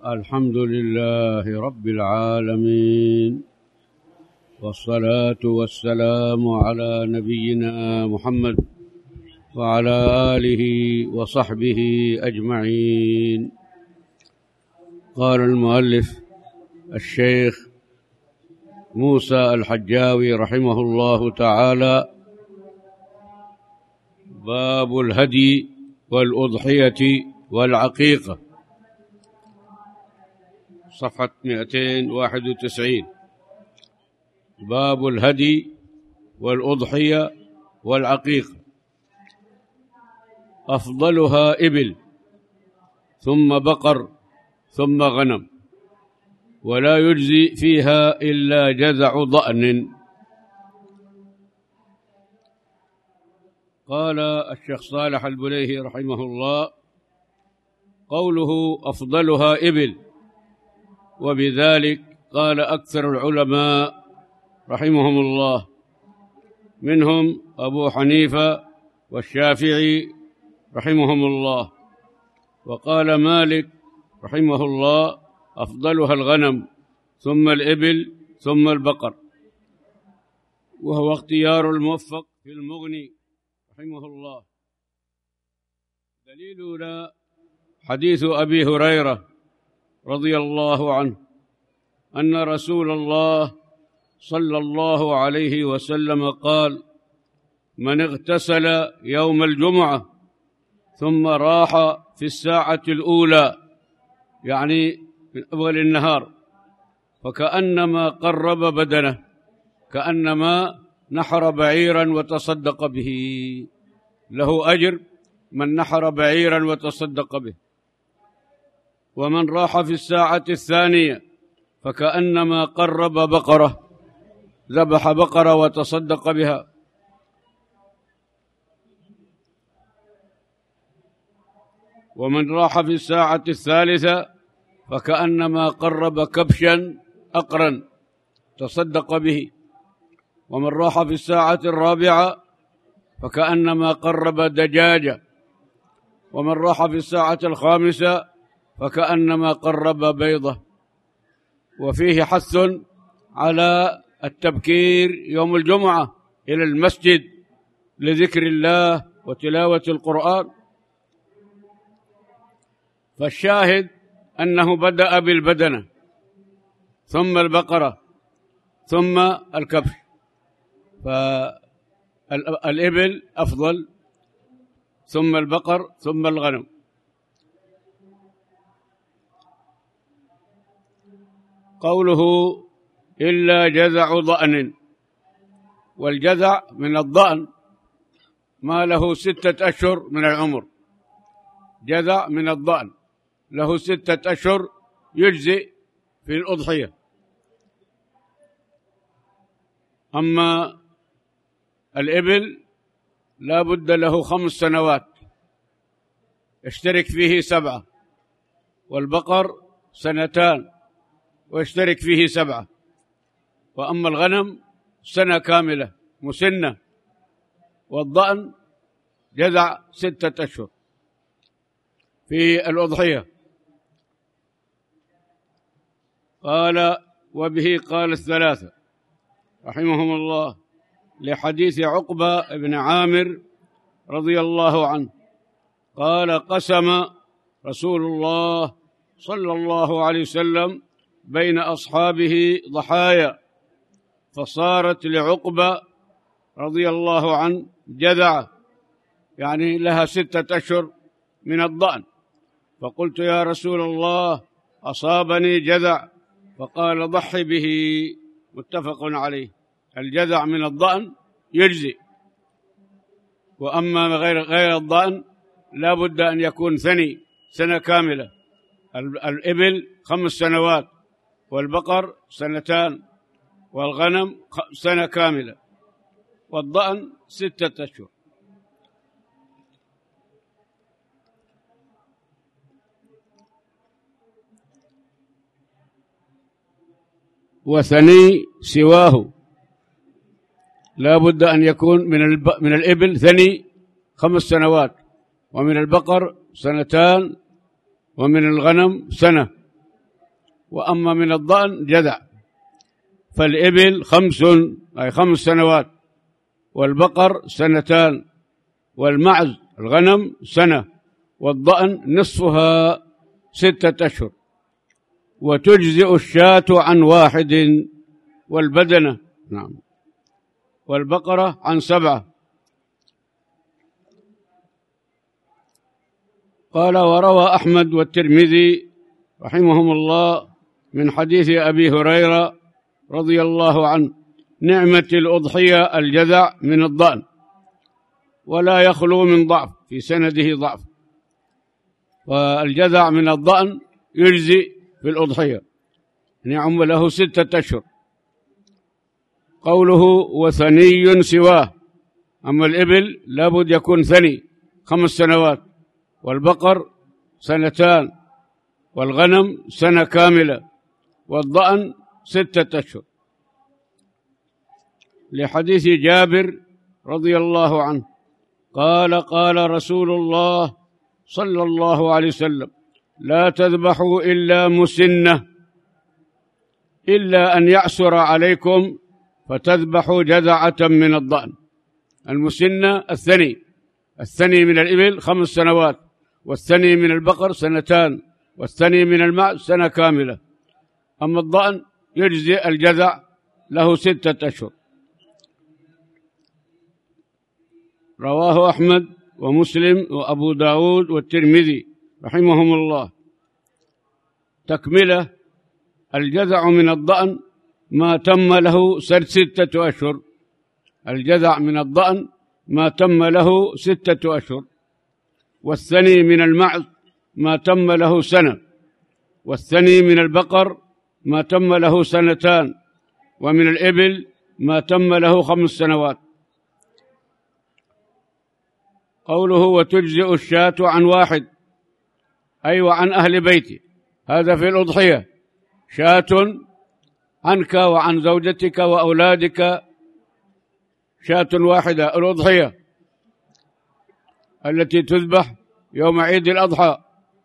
الحمد لله رب العالمين، والصلاة والسلام على نبينا محمد وعلى آله وصحبه أجمعين. قال المؤلف الشيخ موسى الحجاوي رحمه الله تعالى: باب الهدي والأضحية والعقيقة، صفحة 291. باب الهدي والأضحية والعقيقة. أفضلها إبل، ثم بقر، ثم غنم، ولا يجزي فيها إلا جذع ضأن. قال الشيخ صالح البليهي رحمه الله: قوله أفضلها إبل، وبذلك قال أكثر العلماء رحمهم الله، منهم أبو حنيفة والشافعي رحمهم الله. وقال مالك رحمه الله: أفضلها الغنم، ثم الإبل، ثم البقر، وهو اختيار الموفق في المغني رحمه الله. دليلنا حديث أبي هريرة رضي الله عنه أن رسول الله صلى الله عليه وسلم قال: من اغتسل يوم الجمعة ثم راح في الساعة الأولى، يعني من أول النهار، فكأنما قرب بدنه، كأنما نحر بعيرا وتصدق به، له أجر من نحر بعيرا وتصدق به. ومن راح في الساعة الثانية فكأنما قرب بقرة، ذبح بقرة وتصدق بها. ومن راح في الساعة الثالثة فكأنما قرب كبشا أقرا تصدق به. ومن راح في الساعة الرابعة فكأنما قرب دجاجة. ومن راح في الساعة الخامسة فكأنما قرب بيضة. وفيه حث على التبكير يوم الجمعة إلى المسجد لذكر الله وتلاوة القرآن. فالشاهد أنه بدأ بالبدنة، ثم البقرة، ثم الكبش، فالإبل أفضل، ثم البقر، ثم الغنم. قوله إلا جذع ضأن، والجذع من الضأن ما له 6 أشهر من العمر. جذع من الضأن له 6 أشهر يجزئ في الأضحية. أما الإبل لا بد له 5 سنوات يشترك فيه 7، والبقر 2 ويشترك فيه 7، وأما الغنم 1 كاملة مسنة، والضأن جذع 6 أشهر في الأضحية. قال: وبه قال الثلاثة رحمهم الله، لحديث عقبة بن عامر رضي الله عنه قال: قسم رسول الله صلى الله عليه وسلم بين أصحابه ضحايا، فصارت لعقبة رضي الله عنه جذعة، يعني لها 6 أشهر من الضأن. فقلت: يا رسول الله، أصابني جذع. فقال: ضحي به. متفق عليه. الجذع من الضأن يجزي، وأما غير الضأن لا بد أن يكون ثني 1 كاملة. الإبل 5 سنوات، والبقر 2، والغنم 1 كاملة، والضأن 6 أشهر. وثني سواه لا بد أن يكون من الإبل ثني 5 سنوات، ومن البقر 2 سنتان، ومن الغنم 1 سنة، وأما من الضأن جذع. فالإبل 5 أي 5 سنوات، والبقر 2، والمعز الغنم 1، والضأن نصفها 6 أشهر. وتجزئ الشاة عن 1، والبدنة نعم والبقرة عن 7. قال: وروى أحمد والترمذي رحمهم الله من حديث أبي هريرة رضي الله عنه: نعمة الأضحية الجذع من الضأن، ولا يخلو من ضعف، في سنده ضعف. والجذع من الضأن يجزي في الأضحية، يعم له 6 أشهر. قوله: وثني سواه. أما الإبل لابد يكون ثني 5 سنوات، والبقر 2، والغنم 1 كاملة، والضأن 6 أشهر. لحديث جابر رضي الله عنه قال: قال رسول الله صلى الله عليه وسلم: لا تذبحوا إلا مسنة، إلا أن يعسر عليكم فتذبحوا جذعة من الضأن. المسنة الثني من الإبل 5 سنوات، والثني من البقر 2، والثني من المعز 1 كاملة. أما الضأن يجزي الجذع له 6 أشهر. رواه أحمد ومسلم وأبو داود والترمذي رحمهم الله. تكملة: الجذع من الضأن ما تم له 6 أشهر. الجذع من الضأن ما تم له 6 أشهر. والثني من المعز ما تم له 1، والثني من البقر ما تم له 2، ومن الإبل ما تم له 5 سنوات. قوله: وتجزئ الشاة عن 1، أي وعن أهل بيتي. هذا في الأضحية، شاة عنك وعن زوجتك وأولادك، شاة واحدة. الأضحية التي تذبح يوم عيد الأضحى،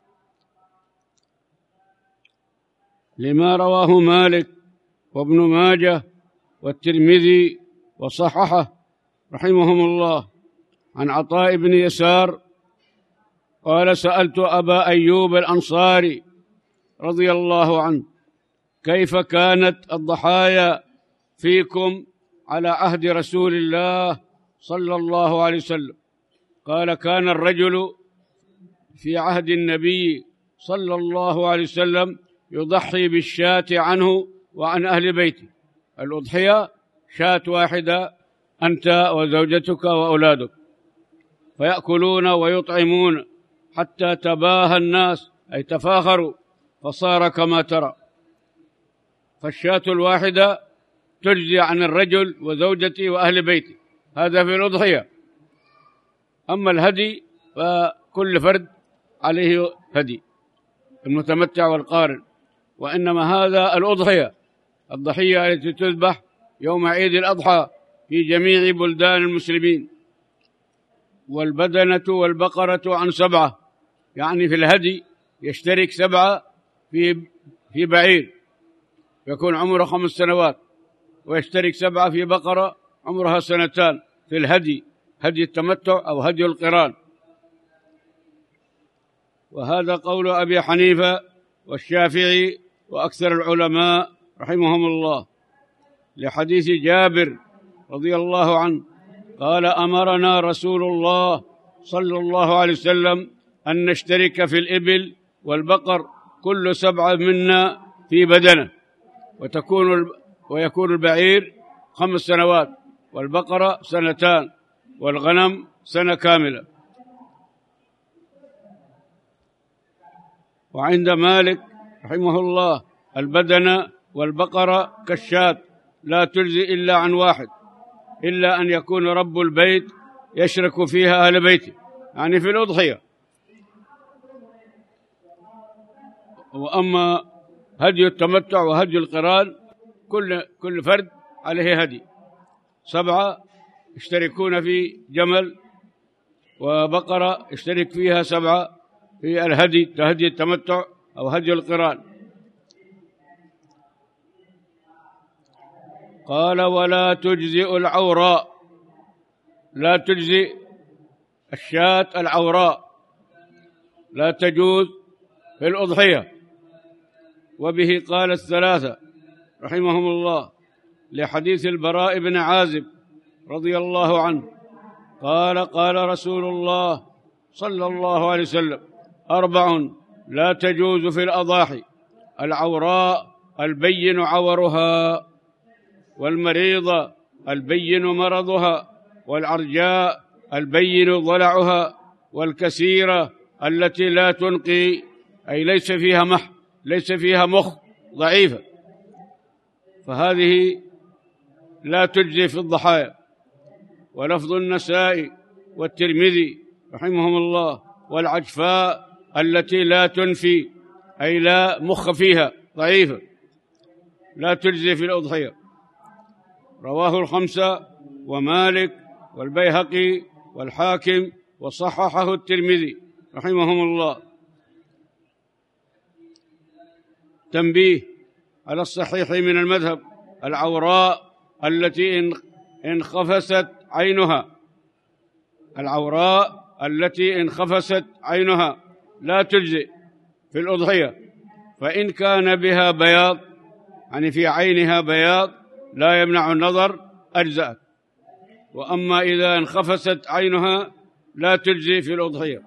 لما رواه مالك وابن ماجه والترمذي وصححه رحمهم الله عن عطاء بن يسار قال: سألت أبا أيوب الأنصاري رضي الله عنه: كيف كانت الضحايا فيكم على عهد رسول الله صلى الله عليه وسلم؟ قال: كان الرجل في عهد النبي صلى الله عليه وسلم يضحي بالشاة عنه وعن أهل بيته. الأضحية شاة واحدة، أنت وزوجتك وأولادك، فيأكلون ويطعمون حتى تباهى الناس، أي تفاخروا، فصار كما ترى. فالشاة الواحدة تجزي عن الرجل وزوجته وأهل بيته، هذا في الأضحية. أما الهدي فكل فرد عليه هدي، المتمتع والقارن. وإنما هذا الأضحية، الضحية التي تذبح يوم عيد الأضحى في جميع بلدان المسلمين. والبدنة والبقرة عن 7، يعني في الهدي يشترك 7 في بعير يكون عمره 5 سنوات، ويشترك 7 في بقرة عمرها 2 في الهدي، هدي التمتع أو هدي القران. وهذا قول أبي حنيفة والشافعي وأكثر العلماء رحمهم الله، لحديث جابر رضي الله عنه قال: أمرنا رسول الله صلى الله عليه وسلم أن نشترك في الإبل والبقر كل 7 منا في بدنه، ويكون البعير 5 سنوات، والبقرة 2، والغنم 1 كاملة. وعند مالك رحمه الله البدنة والبقرة كالشاة لا تجزي إلا عن 1، إلا أن يكون رب البيت يشرك فيها أهل بيته، يعني في الأضحية. وأما هدي التمتع وهدي القران كل فرد عليه هدي، 7 يشتركون في جمل، وبقرة يشترك فيها 7 في الهدي، هدي التمتع أو هدي القران. قال: ولا تجزئ العوراء، لا تجزئ الشاة العوراء، لا تجوز في الأضحية. وبه قال الثلاثة رحمهم الله، لحديث البراء بن عازب رضي الله عنه قال: قال رسول الله صلى الله عليه وسلم: 4 لا تجوز في الأضاحي: العوراء البين عورها، والمريضة البين مرضها، والعرجاء البين ضلعها، والكسيرة التي لا تنقي، أي ليس فيها مخ، ضعيفة، فهذه لا تجزي في الضحايا. ولفظ النسائي والترمذي رحمهم الله: والعجفاء التي لا تنفي، أي لا مخ فيها، ضعيفة، لا تجزي في الأضحية. رواه الخمسة ومالك والبيهقي والحاكم، وصححه الترمذي رحمهم الله. تنبيه على الصحيح من المذهب: العوراء التي انخفست عينها، العوراء التي انخفست عينها لا تجزئ في الأضحية، فإن كان بها بياض، يعني في عينها بياض لا يمنع النظر، أجزأت. وأما إذا انخفست عينها لا تجزي في الأضحية.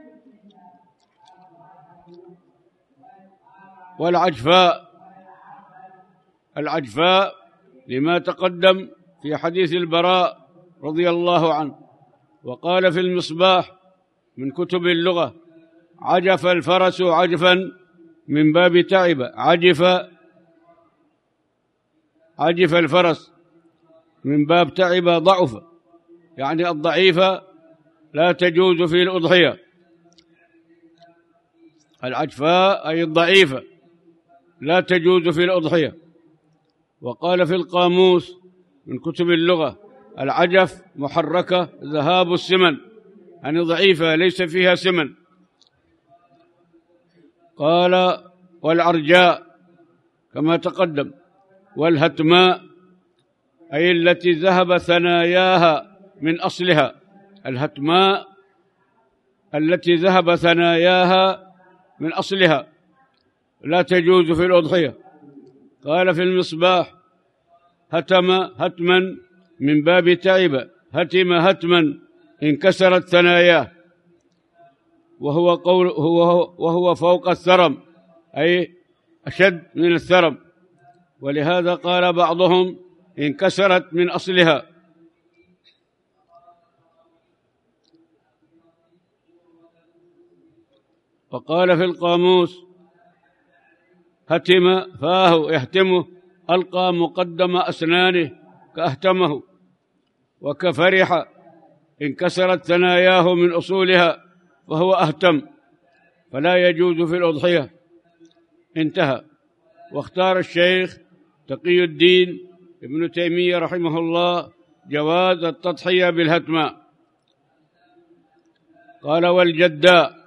والعجفاء لما تقدم في حديث البراء رضي الله عنه. وقال في المصباح من كتب اللغة: عجف الفرس عجفا من باب تعب. عجف الفرس من باب تعب، ضعف، يعني الضعيفة لا تجوز في الأضحية. العجفاء أي الضعيفة لا تجوز في الأضحية. وقال في القاموس من كتب اللغة: العجف محركة ذهاب السمن، يعني ضعيفة ليس فيها سمن. قال: والعرجاء كما تقدم. والهتماء أي التي ذهب ثناياها من أصلها، الهتماء التي ذهب ثناياها من أصلها لا تجوز في الأضحية. قال في المصباح: هتما من باب تعب، هتما انكسرت ثناياه، وهو فوق الثرم، أي أشد من الثرم، ولهذا قال بعضهم: انكسرت من أصلها. وقال في القاموس: هتم فاه يهتمه، ألقى مقدم أسنانه كأهتمه. وكفرح انكسرت ثناياه من أصولها وهو أهتم، فلا يجوز في الأضحية. انتهى. واختار الشيخ تقي الدين ابن تيمية رحمه الله جواز التضحية بالهتماء. قال: والجداء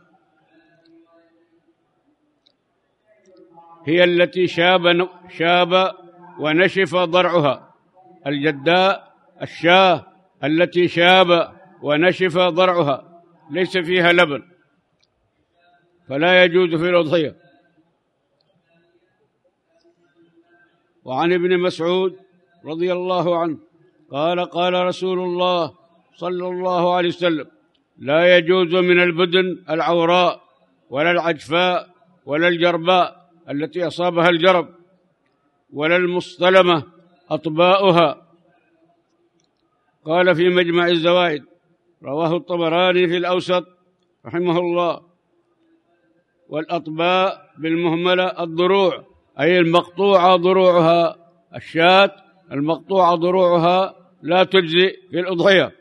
هي التي شاب ونشف ضرعها. الجداء الشاة التي شاب ونشف ضرعها، ليس فيها لبن، فلا يجوز في الأضحية. وعن ابن مسعود رضي الله عنه قال: قال رسول الله صلى الله عليه وسلم: لا يجوز من البدن العوراء ولا العجفاء ولا الجرباء التي أصابها الجرب ولا المصطلمة أطباؤها. قال في مجمع الزوائد، رواه الطبراني في الأوسط رحمه الله: والأطباء بالمهملة الضروع، أي المقطوعة ضروعها، الشاة المقطوعة ضروعها لا تجزي في الأضحية.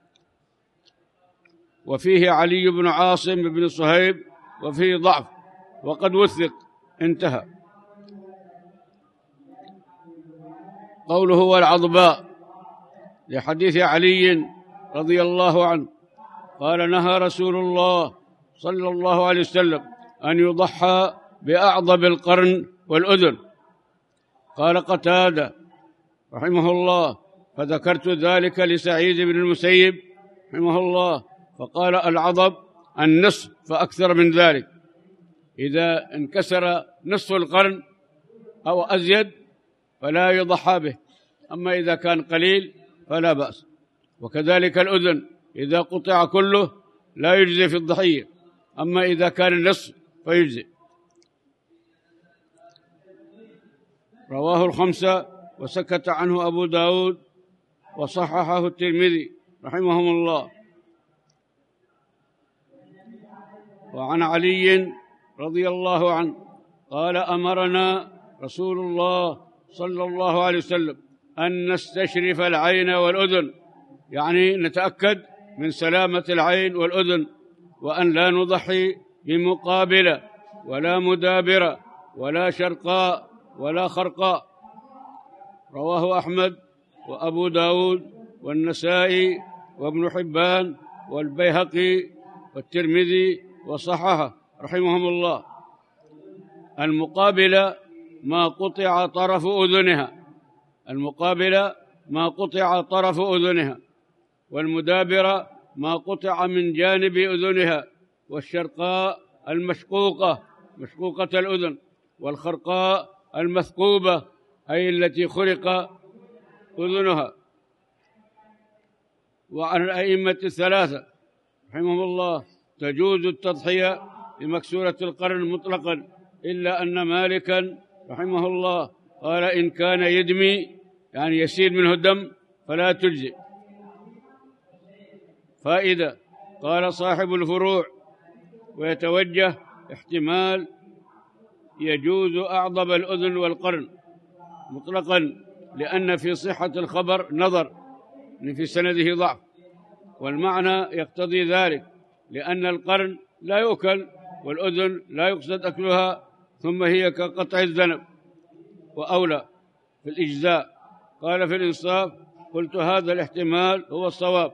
وفيه علي بن عاصم بن صهيب وفيه ضعف وقد وثق. انتهى. قوله والعضباء لحديث علي رضي الله عنه قال: نهى رسول الله صلى الله عليه وسلم أن يضحى بأعضب القرن والأذن. قال قتادة: رحمه الله، فذكرت ذلك لسعيد بن المسيب رحمه الله، فقال: العضب النصف فأكثر من ذلك، إذا انكسر نصف القرن أو أزيد فلا يضحى به، أما إذا كان قليل فلا بأس. وكذلك الأذن إذا قطع كله لا يجزي في الضحية، أما إذا كان النصف فيجزي. رواه الخمسة وسكت عنه أبو داود وصححه الترمذي رحمهم الله. وعن علي رضي الله عنه قال: أمرنا رسول الله صلى الله عليه وسلم أن نستشرف العين والأذن، يعني نتأكد من سلامة العين والأذن، وأن لا نضحي بمقابلة ولا مدابرة ولا شرقاء ولا خرقاء. رواه أحمد وأبو داود والنسائي وابن حبان والبيهقي والترمذي وصححه رحمهم الله. المقابلة ما قطع طرف أذنها، المقابلة ما قطع طرف أذنها، والمدابرة ما قطع من جانب أذنها، والشرقاء المشقوقة مشقوقة الأذن، والخرقاء المثقوبة أي التي خرق أذنها. وعن الأئمة الثلاثة رحمهم الله تجوز التضحية بمكسورة القرن مطلقا، إلا أن مالكا رحمه الله قال: إن كان يدمي يعني يسيل منه الدم فلا تجزي. فائدة: قال صاحب الفروع: ويتوجه احتمال يجوز أعضب الأذن والقرن مطلقا، لأن في صحة الخبر نظر إن في سنده ضعف، والمعنى يقتضي ذلك، لأن القرن لا يؤكل والأذن لا يقصد أكلها، ثم هي كقطع الذنب وأولى في الإجزاء. قال في الإنصاف: قلت هذا الاحتمال هو الصواب.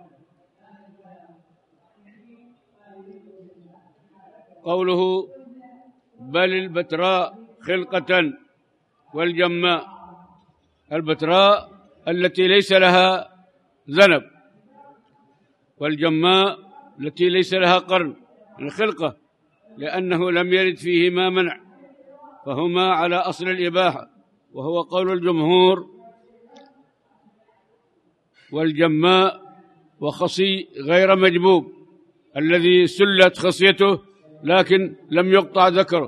قوله: بل البتراء خلقة والجماء، البتراء التي ليس لها ذنب، والجماء التي ليس لها قرن، الخلقة، لأنه لم يرد فيهما منع، فهما على أصل الإباحة، وهو قول الجمهور. والجماء وخصي غير مجبوب الذي سلت خصيته لكن لم يقطع ذكره،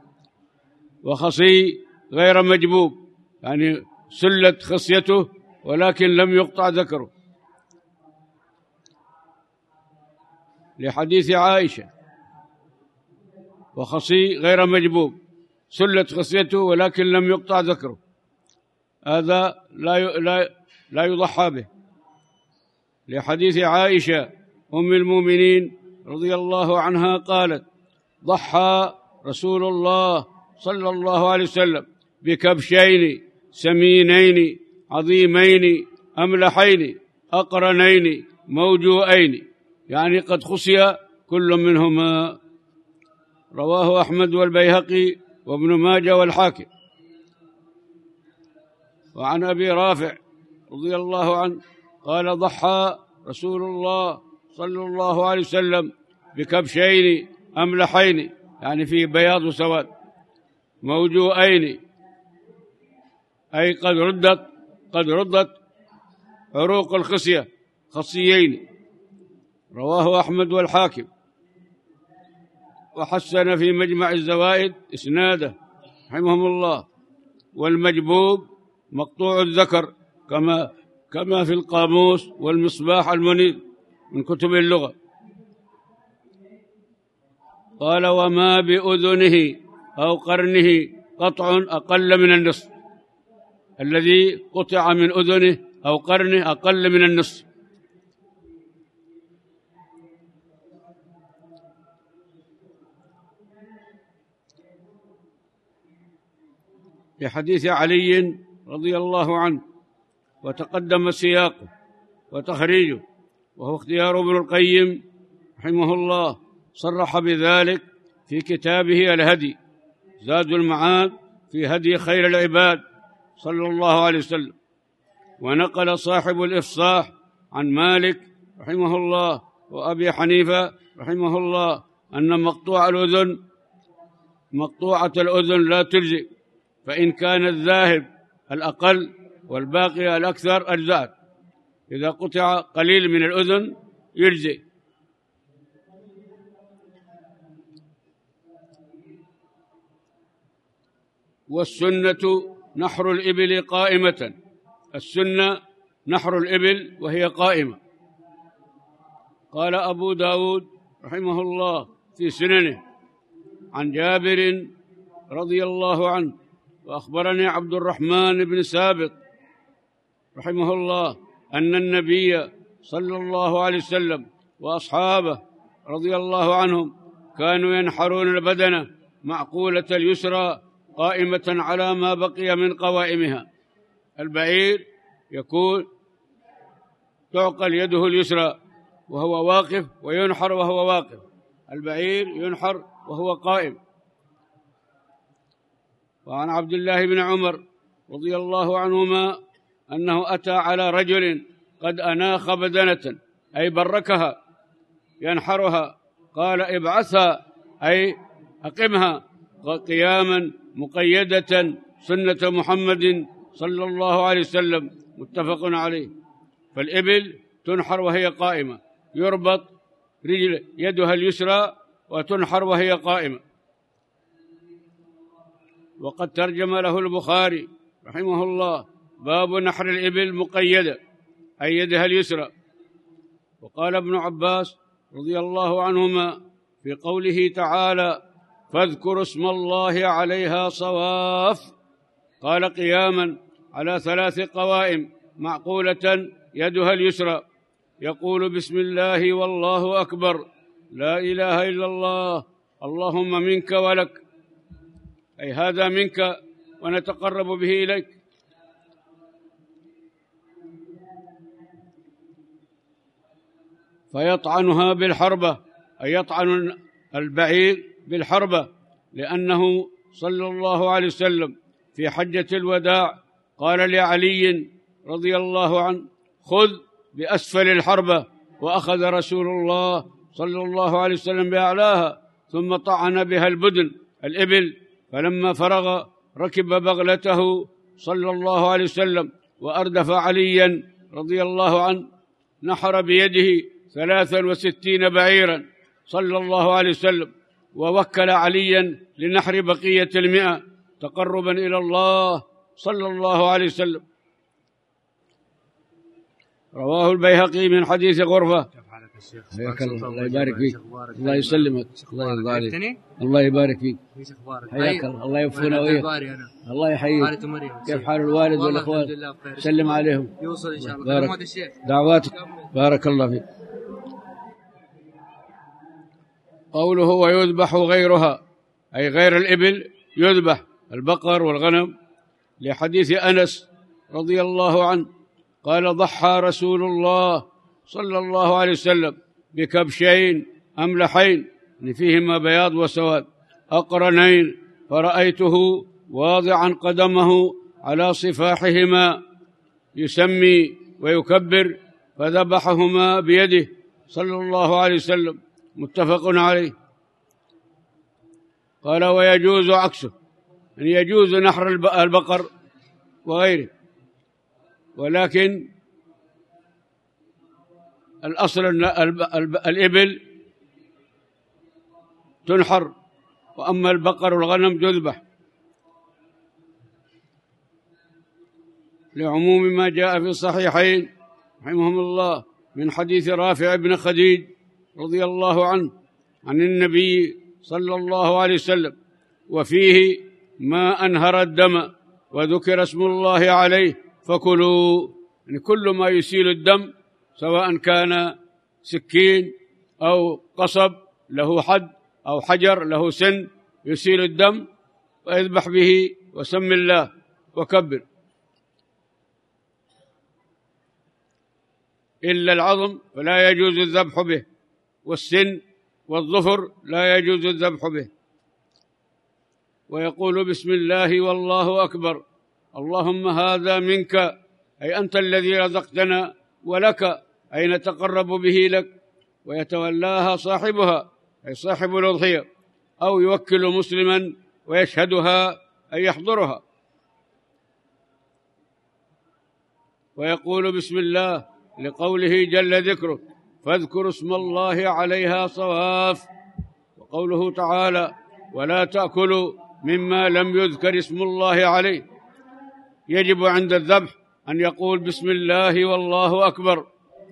وخصي غير مجبوب يعني سلت خصيته ولكن لم يقطع ذكره، لحديث عائشة: وخصي غير مجبوب سلت خصيته ولكن لم يقطع ذكره، هذا لا يضحى به. لحديث عائشة أم المؤمنين رضي الله عنها قالت: ضحى رسول الله صلى الله عليه وسلم بكبشين سمينين عظيمين أملحين أقرنين موجوئين، يعني قد خصي كل منهما. رواه أحمد والبيهقي وابن ماجه والحاكم. وعن أبي رافع رضي الله عنه قال: ضحى رسول الله صلى الله عليه وسلم بكبشين أملحين، يعني فيه بياض وسواد، موجوئين أي قد ردت عروق الخصية، خصيين. رواه أحمد والحاكم، وحسن في مجمع الزوائد إسناده رحمهم الله. والمجبوب مقطوع الذكر كما في القاموس والمصباح المنير من كتب اللغة. قال: وما بأذنه أو قرنه قطع أقل من النصف، الذي قطع من أذنه أو قرنه أقل من النصف. في حديث علي رضي الله عنه وتقدم سياقه وتخريجه، وهو اختيار ابن القيم رحمه الله، صرح بذلك في كتابه الهدي زاد المعاد في هدي خير العباد صلى الله عليه وسلم. ونقل صاحب الإفصاح عن مالك رحمه الله وأبي حنيفة رحمه الله أن مقطوعة الأذن لا تجزئ، فإن كان الذاهب الأقل والباقي الأكثر أجزأت. إذا قطع قليل من الأذن يجزئ. والسنة نحر الإبل قائمة، السنة نحر الإبل وهي قائمة. قال أبو داود رحمه الله في سننه عن جابر رضي الله عنه: وأخبرني عبد الرحمن بن سابق رحمه الله أن النبي صلى الله عليه وسلم وأصحابه رضي الله عنهم كانوا ينحرون البدنة معقولة اليسرى قائمة على ما بقي من قوائمها. البعير يكون تعقل يده اليسرى وهو واقف، وينحر وهو واقف. البعير ينحر وهو قائم. وعن عبد الله بن عمر رضي الله عنهما أنه أتى على رجل قد أناخ بدنة، أي بركها ينحرها، قال: ابعثها، أي أقمها قياما مقيدة سنة محمد صلى الله عليه وسلم، متفق عليه. فالإبل تنحر وهي قائمة، يربط رجل يدها اليسرى وتنحر وهي قائمة. وقد ترجم له البخاري رحمه الله: باب نحر الإبل مقيدة، أي يدها اليسرى. وقال ابن عباس رضي الله عنهما في قوله تعالى: فاذكروا اسم الله عليها صواف، قال: قياما على 3 قوائم معقولة يدها اليسرى، يقول: بسم الله والله أكبر، لا إله إلا الله، اللهم منك ولك، أي هذا منك ونتقرب به إليك. فيطعنها بالحربة، أي يطعن البعير بالحربة، لأنه صلى الله عليه وسلم في حجة الوداع قال لعلي رضي الله عنه: خذ بأسفل الحربة، وأخذ رسول الله صلى الله عليه وسلم بأعلاها، ثم طعن بها الإبل. فلما فرغ ركب بغلته صلى الله عليه وسلم وأردف عليا رضي الله عنه، نحر بيده 63 بعيرا صلى الله عليه وسلم، ووكل عليا لنحر بقية 100 تقربا إلى الله صلى الله عليه وسلم. رواه البيهقي من حديث غرفة. حياك الله، الله يبارك فيك، الله يسلمك، الله يرضى عليك، الله يبارك فيك، حياك الله، الله يوفقنا وإياك، الله يحييك. كيف حال الوالد والأخوات؟ سلم عليهم، يوصل إن شاء الله. بارك دعواتك، بارك الله فيك. قوله: ويذبح غيرها، أي غير الإبل يذبح، البقر والغنم، لحديث أنس رضي الله عنه قال: ضحى رسول الله صلى الله عليه وسلم بكبشين أملحين، فيهما بياض وسواد، أقرنين، فرأيته واضعا قدمه على صفاحهما يسمي ويكبر، فذبحهما بيده صلى الله عليه وسلم، متفق عليه. قال: ويجوز عكسه، أن يجوز نحر البقر وغيره، ولكن الأصل أن الإبل تنحر، وأما البقر والغنم تذبح، لعموم ما جاء في الصحيحين رحمهم الله من حديث رافع بن خديج رضي الله عنه عن النبي صلى الله عليه وسلم، وفيه: ما أنهر الدم وذكر اسم الله عليه فكلوا، يعني كل ما يسيل الدم، سواء كان سكين أو قصب له حد أو حجر له سن يسيل الدم، ويذبح به وسم الله وكبر. إلا العظم فلا يجوز الذبح به، والسن والظفر لا يجوز الذبح به. ويقول: بسم الله والله أكبر، اللهم هذا منك، أي أنت الذي رزقتنا، ولك أي نتقرب به لك. ويتولاها صاحبها أي صاحب الأضحية، أو يوكل مسلما ويشهدها أي يحضرها، ويقول بسم الله لقوله جل ذكره فاذكروا اسم الله عليها صواف. وقوله تعالى ولا تأكلوا مما لم يذكر اسم الله عليه، يجب عند الذبح أن يقول بسم الله والله أكبر.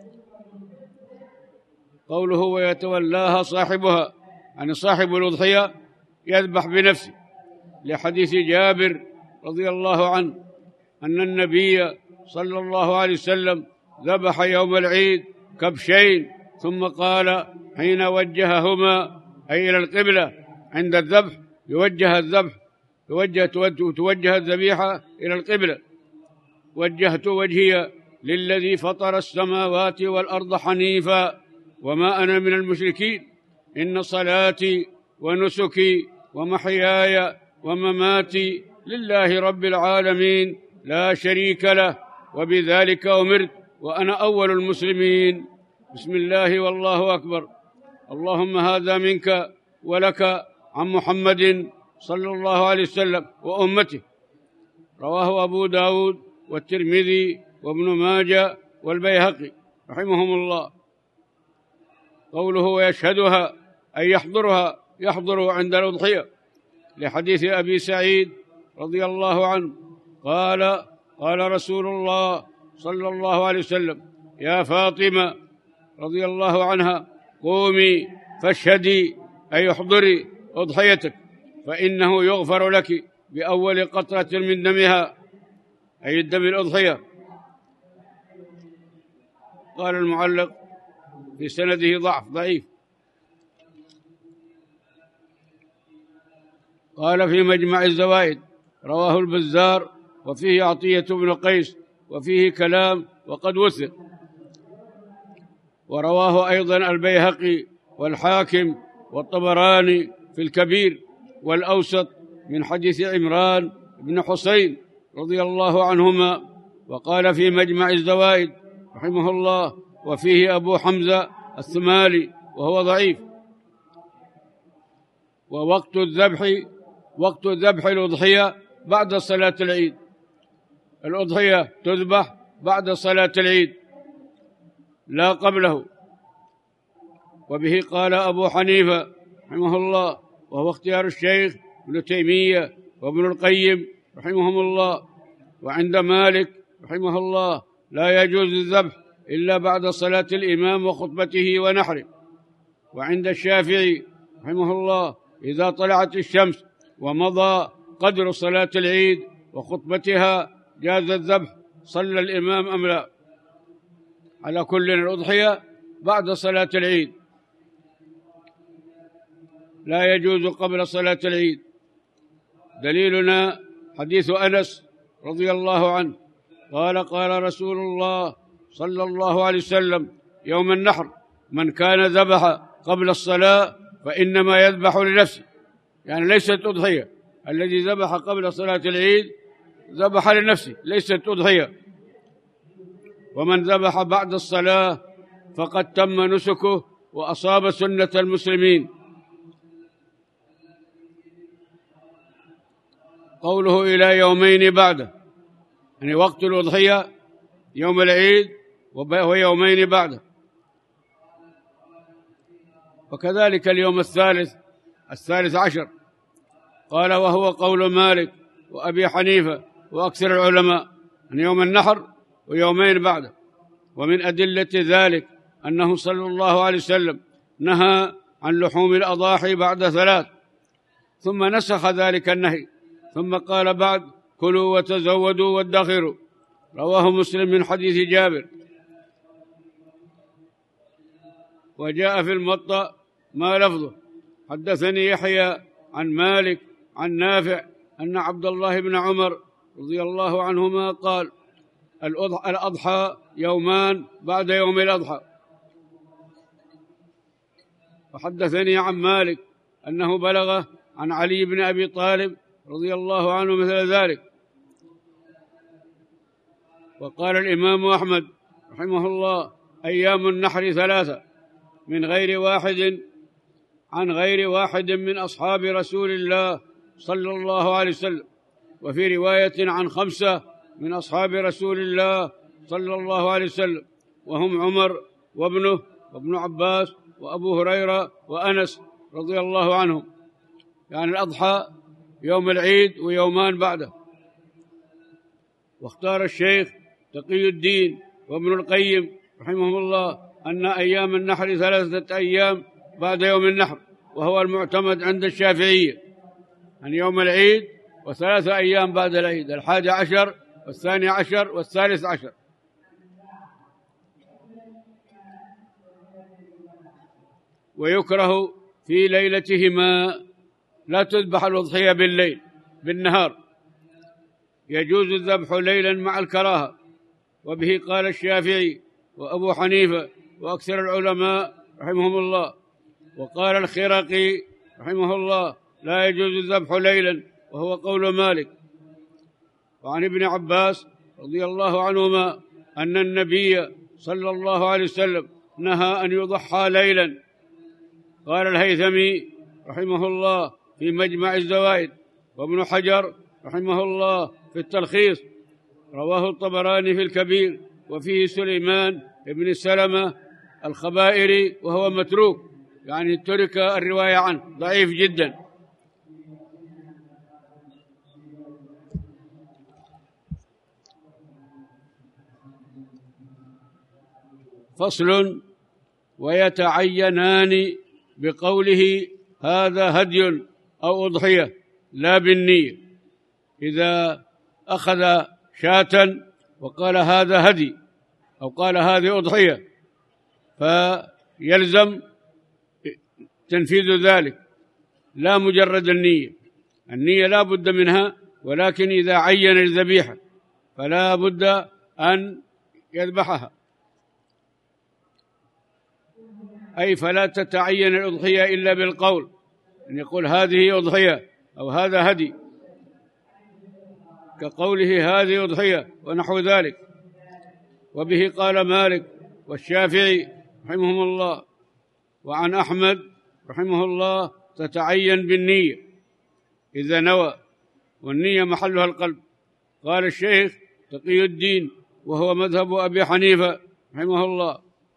قوله ويتولاها صاحبها يعني صاحب الأضحية يذبح بنفسه، لحديث جابر رضي الله عنه أن النبي صلى الله عليه وسلم ذبح يوم العيد كبشين، ثم قال حين وجههما أي إلى القبلة عند الذبح توجه الذبيحة إلى القبلة: وجهت وجهي للذي فطر السماوات والأرض حنيفا وما أنا من المشركين، إن صلاتي ونسكي ومحياي ومماتي لله رب العالمين لا شريك له وبذلك أمرت وأنا أول المسلمين. بسم الله والله أكبر. اللهم هذا منك ولك عن محمد صلى الله عليه وسلم وأمته. رواه أبو داود والترمذي وابن ماجه والبيهقي رحمهم الله. قوله ويشهدها أي يحضرها، يحضر عند الأضحية، لحديث أبي سعيد رضي الله عنه قال قال رسول الله صلى الله عليه وسلم يا فاطمة رضي الله عنها قومي فاشهدي أي احضري أضحيتك، فإنه يغفر لك بأول قطرة من دمها أي الدم الأضحية. قال المعلق في سنده ضعيف. قال في مجمع الزوائد رواه البزار وفيه عطية بن قيس وفيه كلام وقد وثق. ورواه أيضا البيهقي والحاكم والطبراني في الكبير والأوسط من حديث عمران بن حسين رضي الله عنهما. وقال في مجمع الزوائد رحمه الله وفيه أبو حمزة الثمالي وهو ضعيف. ووقت الذبح الأضحية بعد صلاة العيد، الأضحية تذبح بعد صلاة العيد لا قبله. وبه قال أبو حنيفة رحمه الله، وهو اختيار الشيخ ابن تيمية وابن القيم رحمهم الله. وعند مالك رحمه الله لا يجوز الذبح إلا بعد صلاة الإمام وخطبته ونحره. وعند الشافعي رحمه الله إذا طلعت الشمس ومضى قدر صلاة العيد وخطبتها جاز الذبح، صلى الإمام أم لا. على كل الأضحية بعد صلاة العيد، لا يجوز قبل صلاة العيد. دليلنا حديث أنس رضي الله عنه قال قال رسول الله صلى الله عليه وسلم يوم النحر من كان ذبح قبل الصلاة فإنما يذبح لنفسه، يعني ليست أضحية. الذي ذبح قبل صلاة العيد ذبح لنفسه، ليست أضحية. ومن ذبح بعد الصلاة فقد تم نسكه وأصاب سنة المسلمين. قوله إلى يومين بعده، يعني وقت الأضحية يوم العيد ويومين بعده. وكذلك اليوم الثالث عشر. قال وهو قول مالك وأبي حنيفة وأكثر العلماء أن يوم النحر ويومين بعده. ومن أدلة ذلك أنه صلى الله عليه وسلم نهى عن لحوم الأضاحي بعد 3، ثم نسخ ذلك النهي، ثم قال بعد كلوا وتزودوا وادخروا. رواه مسلم من حديث جابر. وجاء في الموطأ ما لفظه حدثني يحيى عن مالك عن نافع أن عبد الله بن عمر رضي الله عنهما قال الأضحى يومان بعد يوم الأضحى. وحدثني عن مالك أنه بلغه عن علي بن أبي طالب رضي الله عنه مثل ذلك. وقال الإمام أحمد رحمه الله: أيام النحر 3 عن غير واحد من أصحاب رسول الله صلى الله عليه وسلم، وفي رواية عن 5 من أصحاب رسول الله صلى الله عليه وسلم، وهم عمر وابنه وابن عباس وأبو هريرة وأنس رضي الله عنهم. يعني الأضحى يوم العيد ويومان بعده. واختار الشيخ تقي الدين وابن القيم رحمهم الله أن أيام النحر 3 أيام بعد يوم النحر، وهو المعتمد عند الشافعية، عن يوم العيد و3 أيام بعد العيد، 11 و12 و13. ويكره في ليلتهما، لا تذبح الأضحية بالنهار، يجوز الذبح ليلا مع الكراهة، وبه قال الشافعي وأبو حنيفة وأكثر العلماء رحمهم الله. وقال الخرقي رحمه الله: لا يجوز الذبح ليلا، وهو قول مالك. وعن ابن عباس رضي الله عنهما أن النبي صلى الله عليه وسلم نهى أن يضحى ليلا. قال الهيثمي رحمه الله في مجمع الزوائد، وابن حجر رحمه الله في التلخيص، رواه الطبراني في الكبير، وفيه سليمان بن سلمة الخبائري وهو متروك، يعني ترك الرواية عنه، ضعيف جدا. فصل: ويتعينان بقوله هذا هدي أو أضحية، لا بالنية. إذا أخذ شاة وقال هذا هدي أو قال هذه أضحية، فيلزم تنفيذ ذلك، لا مجرد النية. النية لا بد منها، ولكن إذا عين الذبيحة فلا بد أن يذبحها، أي فلا تتعين الأضحية إلا بالقول، أن يقول هذه أضحية أو هذا هدي، كقوله هذه أضحية ونحو ذلك. وبه قال مالك والشافعي رحمهم الله. وعن أحمد رحمه الله: تتعين بالنية إذا نوى، والنية محلها القلب. قال الشيخ تقي الدين وهو مذهب أبي حنيفة رحمه الله: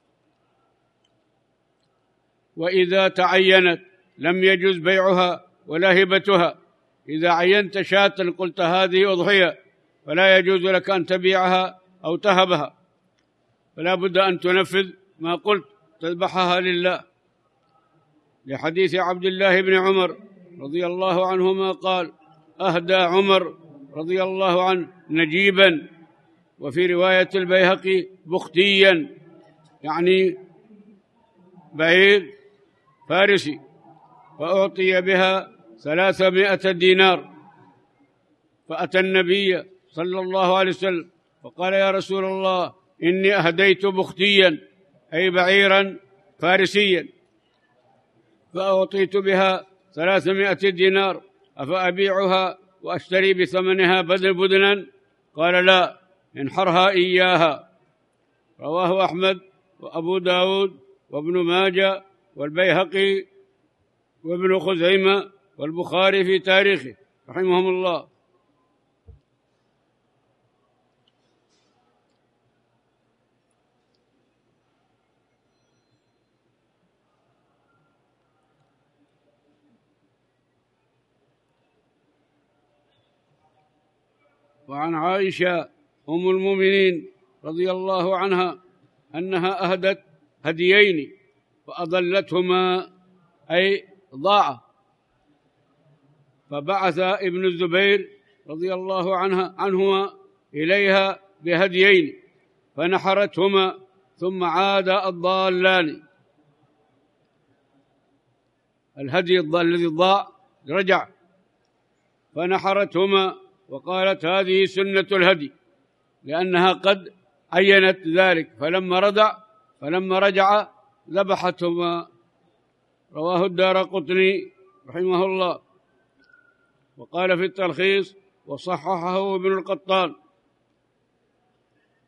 وإذا تعينت لم يجوز بيعها ولا هبتها. إذا عينت شاة قلت هذه أضحية، فلا يجوز لك أن تبيعها أو تهبها، فلا بد أن تنفذ ما قلت، تذبحها لله، لحديث عبد الله بن عمر رضي الله عنهما قال: أهدى عمر رضي الله عنه نجيبا، وفي رواية البيهقي بختيا، يعني بعير فارسي، فأعطي بها 300 دينار. فأتى النبي صلى الله عليه وسلم فقال: يا رسول الله، إني أهديت بختيا، أي بعيرا فارسيا، فأعطيت بها 300 دينار، أفأبيعها وأشتري بثمنها بدنا؟ قال: لا، انحرها إياها. رواه أحمد وأبو داود وابن ماجه والبيهقي وابن خزيمة والبخاري في تاريخه رحمهم الله. وعن عائشة أم المؤمنين رضي الله عنها أنها أهدت هديين فأضلتهما، أي ضاعا، فبعث ابن الزبير رضي الله عنهما إليها بهديين فنحرتهما، ثم عاد الضالان. الهدي الذي ضاع رجع، فنحرتهما وقالت: هذه سنة الهدي، لأنها قد عينت ذلك، فلما رجع ذبحتهما. رواه الدارقطني رحمه الله، وقال في التلخيص: وصححه ابن القطان.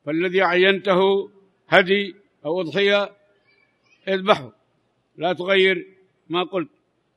فالذي عينته هدي أو أضحية اذبحه، لا تغير ما قلت.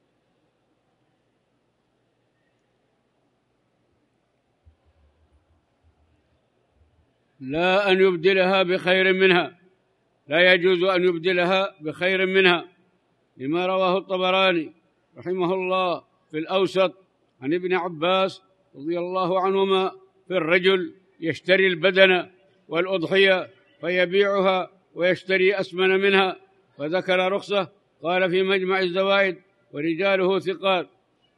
لا أن يبدلها بخير منها، لا يجوز أن يبدلها بخير منها، لما رواه الطبراني رحمه الله في الأوسط عن ابن عباس رضي الله عنهما في الرجل يشتري البدن والأضحية فيبيعها ويشتري أثمن منها، فذكر رخصة، قال في مجمع الزوائد ورجاله ثقات.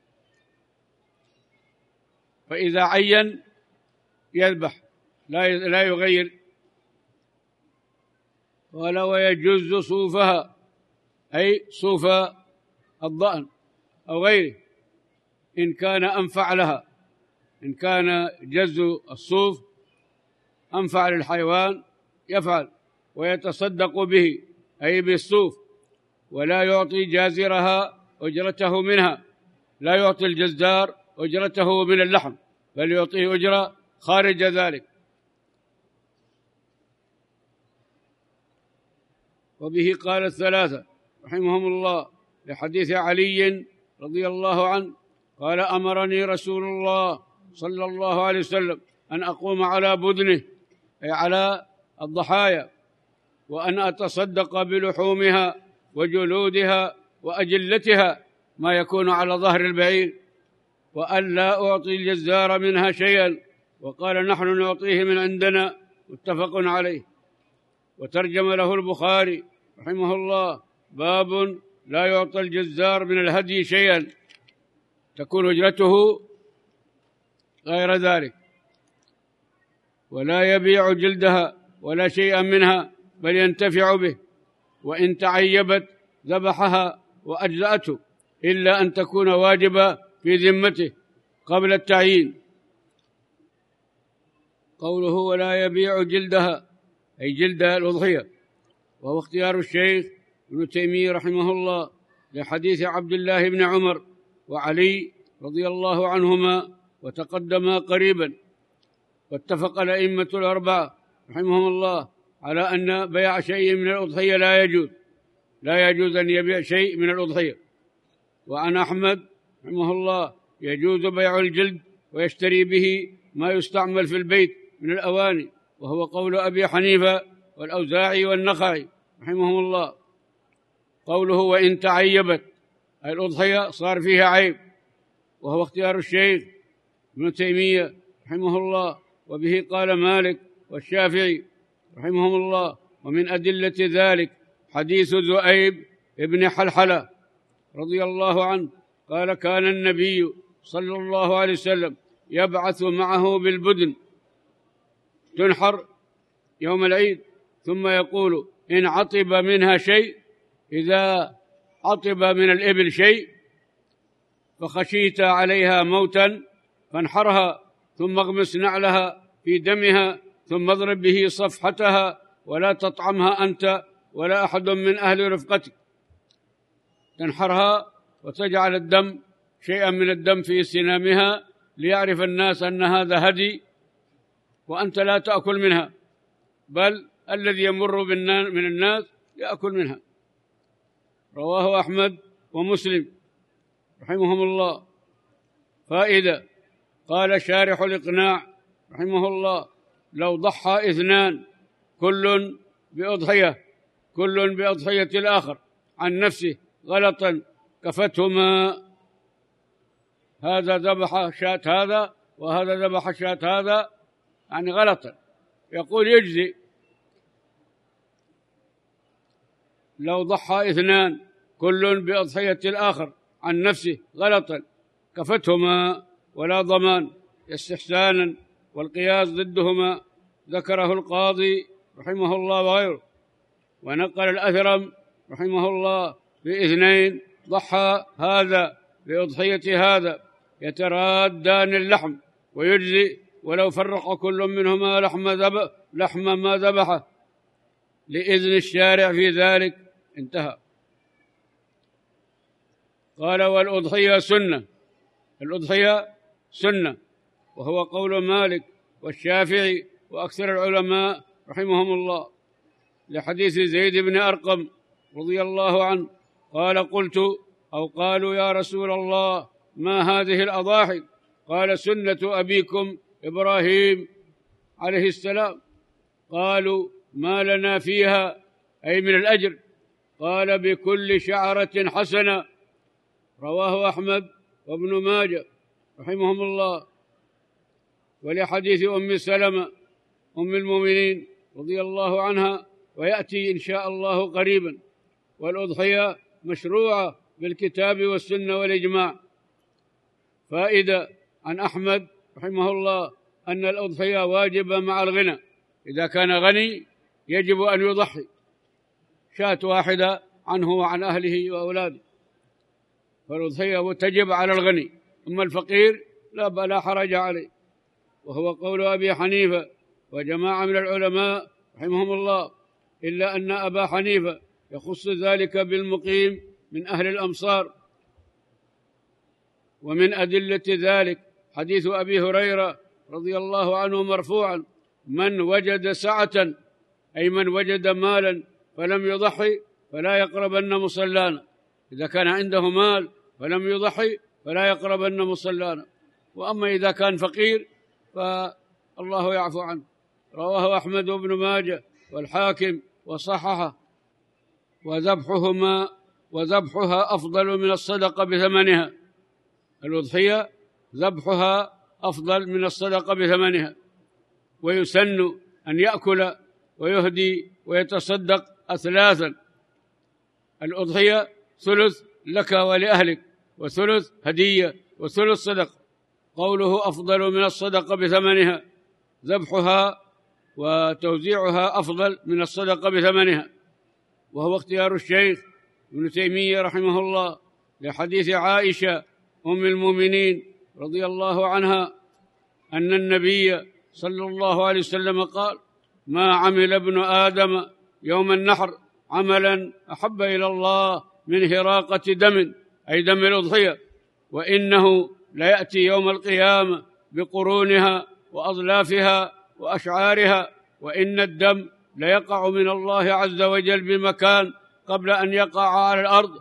فإذا عين يذبح لا يغير. قال ويجز صوفها، أي صوف الضأن أو غيره إن كان أنفع لها، إن كان جز الصوف أنفع للحيوان يفعل ويتصدق به، أي بالصوف، ولا يعطي جازرها أجرته منها، لا يعطي الجزار أجرته من اللحم، بل يعطيه أجرة خارج ذلك. وبه قال الثلاثة رحمهم الله لحديث علي رضي الله عنه قال أمرني رسول الله صلى الله عليه وسلم أن أقوم على بدنه، أي على الضحايا، وأن أتصدق بلحومها وجلودها وأجلتها ما يكون على ظهر البعير، وأن لا أعطي الجزار منها شيئا، وقال نحن نعطيه من عندنا، متفق عليه. وترجم له البخاري رحمه الله باب لا يعطى الجزار من الهدي شيئا تكون أجرته غير ذلك، ولا يبيع جلدها ولا شيئا منها بل ينتفع به، وإن تعيبت ذبحها وأجزأته، إلا أن تكون واجبة في ذمته قبل التعيين. قوله ولا يبيع جلدها أي جلد الأضحية، وهو اختيار الشيخ ابن تيمية رحمه الله لحديث عبد الله بن عمر وعلي رضي الله عنهما وتقدما قريبا. واتفق الأئمة الأربعة رحمهم الله على أن بيع شيء من الأضحية لا يجوز أن يبيع شيء من الأضحية. وعن أحمد رحمه الله يجوز بيع الجلد ويشتري به ما يستعمل في البيت من الأواني، وهو قول أبي حنيفة والأوزاعي والنخعي رحمهم الله. قوله وإن تعيبت أي الأضحية صار فيها عيب، وهو اختيار الشيخ ابن تيمية رحمه الله، وبه قال مالك والشافعي رحمهم الله. ومن أدلة ذلك حديث ذؤيب ابن حلحلة رضي الله عنه قال كان النبي صلى الله عليه وسلم يبعث معه بالبدن تنحر يوم العيد، ثم يقول إن عطب منها شيء، إذا عطب من الإبل شيء فخشيت عليها موتا فانحرها، ثم اغمس نعلها في دمها، ثم اضرب به صفحتها، ولا تطعمها أنت ولا أحد من أهل رفقتك. تنحرها وتجعل الدم شيئا من الدم في سنامها ليعرف الناس أن هذا هدي، وأنت لا تأكل منها، بل الذي يمر من الناس يأكل منها. رواه أحمد ومسلم رحمهم الله. فائدة. قال شارح الإقناع رحمه الله لو ضحى اثنان كل بأضحية الآخر عن نفسه غلطا كفتهما، هذا ذبح شاة هذا وهذا ذبح شاة هذا، يعني غلطا، يقول يجزي. لو ضحى اثنان كل بأضحية الآخر عن نفسه غلطا كفتهما ولا ضمان استحسانا، والقياس ضدهما، ذكره القاضي رحمه الله وغيره. ونقل الأثرم رحمه الله باثنين ضحى هذا بأضحية هذا يترادان اللحم ويجزي ولو فرق كل منهما لحم ما ذبحه لإذن الشارع في ذلك، انتهى. قال والأضحية سنة، الأضحية سنة، وهو قول مالك والشافعي وأكثر العلماء رحمهم الله لحديث زيد بن أرقم رضي الله عنه قال قلت أو قالوا يا رسول الله ما هذه الأضاحي؟ قال سنة أبيكم إبراهيم عليه السلام. قالوا ما لنا فيها أي من الأجر؟ قال بكل شعرة حسنة. رواه أحمد وابن ماجه رحمهم الله. ولحديث أم سلمة أم المؤمنين رضي الله عنها ويأتي إن شاء الله قريبا. والأضحية مشروعة بالكتاب والسنة والإجماع. فائدة عن أحمد رحمه الله أن الأضحية واجبة مع الغنى، إذا كان غني يجب أن يضحي شاة واحدة عنه وعن أهله وأولاده، فالأضحية تجب على الغني. أما الفقير لا حرج عليه، وهو قول أبي حنيفة وجماعة من العلماء رحمهم الله، إلا أن أبا حنيفة يخص ذلك بالمقيم من أهل الأمصار. ومن أدلة ذلك حديث أبي هريرة رضي الله عنه مرفوعا: من وجد سعة أي من وجد مالا فلم يضحي فلا يقربن مصلانا. إذا كان عنده مال فلم يضحي فلا يقربن مصلانا. وأما إذا كان فقير فالله يعفو عنه. رواه أحمد بن ماجه والحاكم وصححه. وذبحها أفضل من الصدقة بثمنها. الأضحية ذبحها أفضل من الصدقة بثمنها. ويسن أن يأكل ويهدي ويتصدق أثلاثا: الأضحية ثلث لك ولأهلك، وثلث هدية، وثلث صدقة. قوله أفضل من الصدقة بثمنها، ذبحها وتوزيعها أفضل من الصدقة بثمنها، وهو اختيار الشيخ ابن تيمية رحمه الله لحديث عائشة أم المؤمنين رضي الله عنها أن النبي صلى الله عليه وسلم قال: ما عمل ابن آدم يوم النحر عملا أحب إلى الله من هراقة دم، أي دم الأضحية، وإنه ليأتي يوم القيامة بقرونها وأظلافها وأشعارها، وإن الدم ليقع من الله عز وجل بمكان قبل أن يقع على الأرض،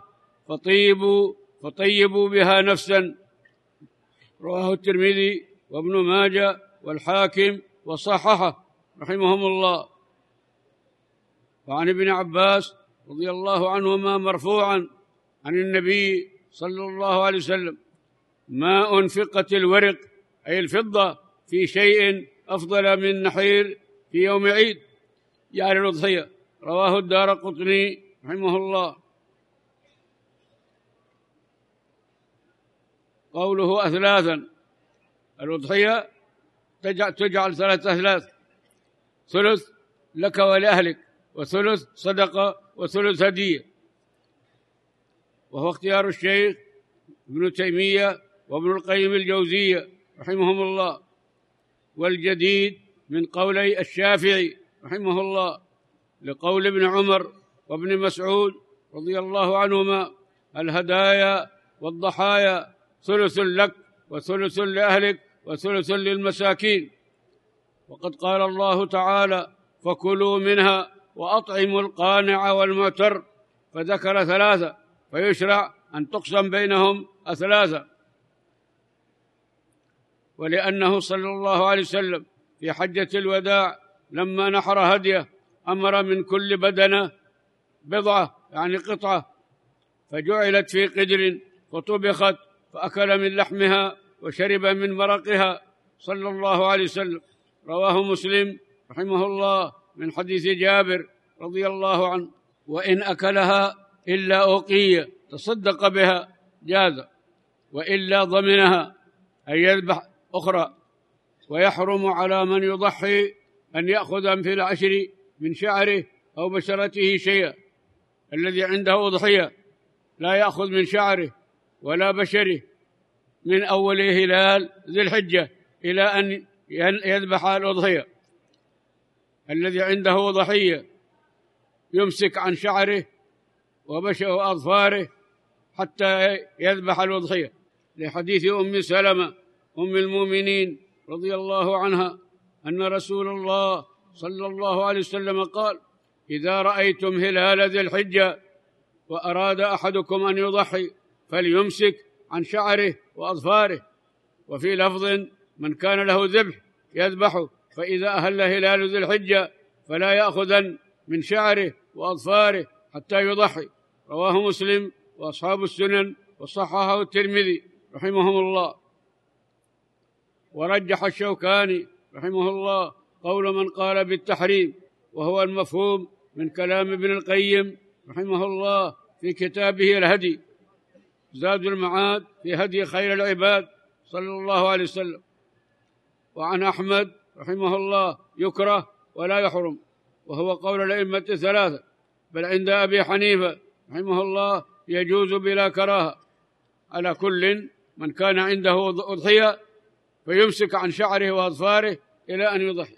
فطيبوا بها نفسا. رواه الترمذي وابن ماجه والحاكم وصححه رحمهم الله. وعن ابن عباس رضي الله عنهما مرفوعا عن النبي صلى الله عليه وسلم: ما أنفقت الورق أي الفضة في شيء أفضل من نحير في يوم عيد، يعني الأضحية. رواه الدارقطني رحمه الله. قوله أثلاثا: الأضحية تجعل 3 أثلاث: ثلث لك ولأهلك، وثلث صدقة، وثلث هدية، وهو اختيار الشيخ ابن تيمية وابن القيم الجوزية رحمهم الله. والجديد من قولي الشافعي رحمه الله لقول ابن عمر وابن مسعود رضي الله عنهما: الهدايا والضحايا ثلث لك، وثلث لأهلك، وثلث للمساكين. وقد قال الله تعالى: فكلوا منها وأطعموا القانع والمعتر، فذكر 3، فيشرع أن تقسم بينهم أثلاثا. ولأنه صلى الله عليه وسلم في حجة الوداع لما نحر هديه أمر من كل بدنة بضعة، يعني قطعة، فجعلت في قدر وطبخت، فأكل من لحمها وشرب من مرقها صلى الله عليه وسلم. رواه مسلم رحمه الله من حديث جابر رضي الله عنه: وإن أكلها إلا أوقية تصدق بها جاز، وإلا ضمنها أن يذبح أخرى. ويحرم على من يضحي أن يأخذ في العشر من شعره أو بشرته شيئا. الذي عنده أضحية لا يأخذ من شعره ولا بشره من أول هلال ذي الحجة إلى أن يذبح الأضحية. الذي عنده ضحية يمسك عن شعره وبشره وأظفاره حتى يذبح الأضحية، لحديث أم سلمة أم المؤمنين رضي الله عنها أن رسول الله صلى الله عليه وسلم قال: إذا رأيتم هلال ذي الحجة وأراد أحدكم أن يضحي فليمسك عن شعره وأظفاره. وفي لفظ: من كان له ذبح يذبحه، فإذا أهل هلال ذي الحجة فلا يأخذن من شعره وأظفاره حتى يضحي. رواه مسلم وأصحاب السنن وصححه الترمذي رحمهم الله. ورجح الشوكاني رحمه الله قول من قال بالتحريم، وهو المفهوم من كلام ابن القيم رحمه الله في كتابه الهدي زاد المعاد في هدي خير العباد صلى الله عليه وسلم. وعن أحمد رحمه الله يكره ولا يحرم، وهو قول الأئمة الثلاثة، بل عند أبي حنيفة رحمه الله يجوز بلا كراهة. على كل من كان عنده أضحية فيمسك عن شعره وأظفاره إلى أن يضحي.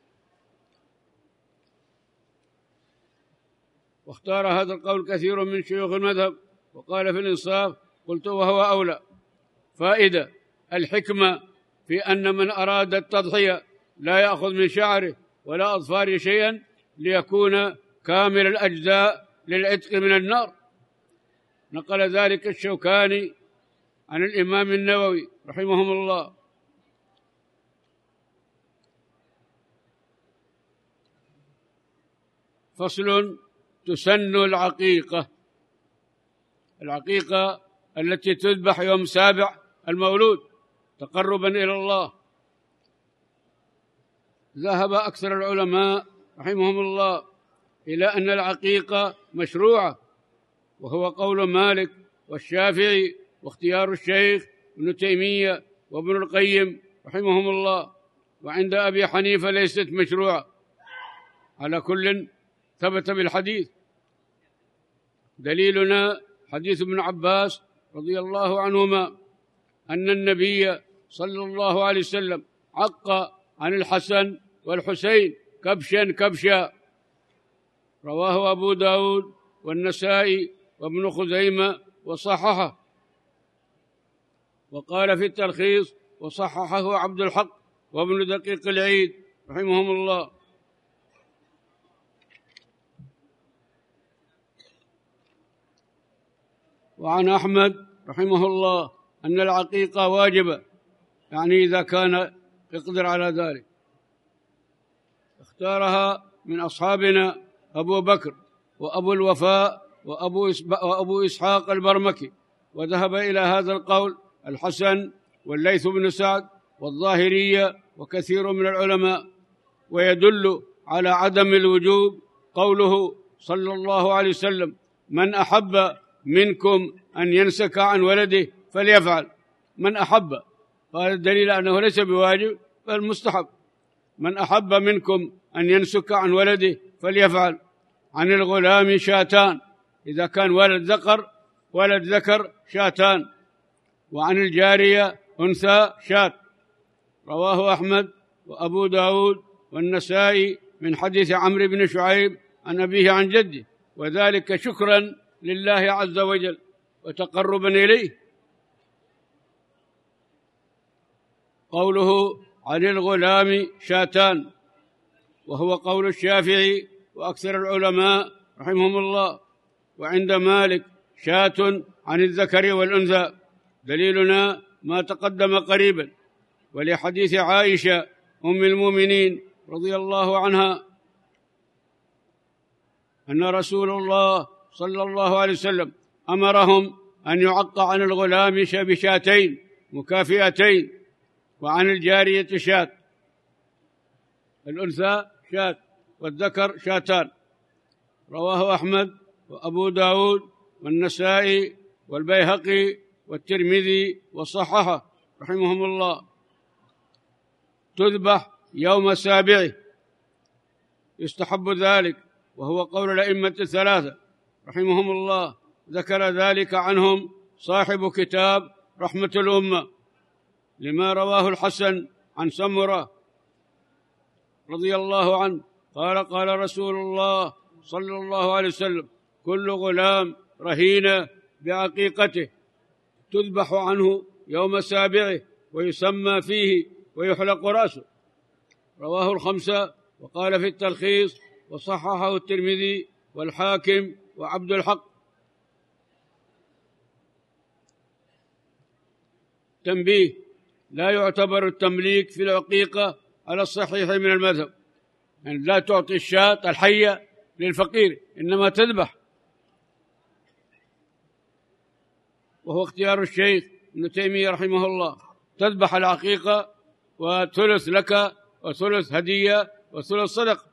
واختار هذا القول كثير من شيوخ المذهب، وقال في الإنصاف: قلت وهو أولى. فائدة: الحكمة في أن من أراد التضحية لا يأخذ من شعره ولا أظفاره شيئا ليكون كامل الأجزاء للعتق من النار. نقل ذلك الشوكاني عن الإمام النووي رحمهم الله. فصل: تسن العقيقة. العقيقة التي تذبح يوم 7 المولود تقربا إلى الله. ذهب أكثر العلماء رحمهم الله إلى أن العقيقة مشروعة، وهو قول مالك والشافعي واختيار الشيخ ابن تيمية وابن القيم رحمهم الله. وعند أبي حنيفة ليست مشروعة. على كل ثبت بالحديث. دليلنا حديث ابن عباس رضي الله عنهما أن النبي صلى الله عليه وسلم عق عن الحسن والحسين كبشا كبشا. رواه أبو داود والنسائي وابن خزيمة وصححه. وقال في التلخيص: وصححه عبد الحق وابن دقيق العيد رحمهم الله. وعن أحمد رحمه الله أن العقيقة واجبة، يعني إذا كان يقدر على ذلك. اختارها من أصحابنا أبو بكر وأبو الوفاء وأبو إسحاق البرمكي. وذهب إلى هذا القول الحسن والليث بن سعد والظاهرية وكثير من العلماء. ويدل على عدم الوجوب قوله صلى الله عليه وسلم: من أحب منكم أن ينسك عن ولده فليفعل. من أحب، فهذا الدليل أنه ليس بواجب بل مستحب. من أحب منكم أن ينسك عن ولده فليفعل. عن الغلام شاتان، إذا كان ولد ذكر شاتان. وعن الجارية أنثى شات. رواه أحمد وأبو داود والنسائي من حديث عمرو بن شعيب عن أبيه عن جده، وذلك شكرا لله عز وجل وتقربا إليه. قوله عن الغلام شاتان وهو قول الشافعي وأكثر العلماء رحمهم الله. وعند مالك شاة عن الذكر والأنثى. دليلنا ما تقدم قريبا، ولحديث عائشة أم المؤمنين رضي الله عنها أن رسول الله صلى الله عليه وسلم أمرهم أن يعق عن الغلام بشاتين مكافئتين، وعن الجارية شاة، الأنثى شاة والذكر شاتان. رواه أحمد وأبو داود والنسائي والبيهقي والترمذي وصححه رحمهم الله. تذبح يوم 7، يستحب ذلك، وهو قول الأئمة الثلاثة رحمهم الله. ذكر ذلك عنهم صاحب كتاب رحمة الأمة لما رواه الحسن عن سمرة رضي الله عنه قال: قال رسول الله صلى الله عليه وسلم: كل غلام رهين بعقيقته تذبح عنه يوم 7 ويسمى فيه ويحلق رأسه. رواه الخمسة وقال في التلخيص وصححه الترمذي والحاكم وعبد الحق. تنبيه: لا يعتبر التمليك في العقيقة على الصحيح من المذهب، يعني لا تعطي الشاة الحية للفقير، إنما تذبح، وهو اختيار الشيخ ابن تيمية رحمه الله. تذبح العقيقة وثلث لك وثلث هدية وثلث صدقة.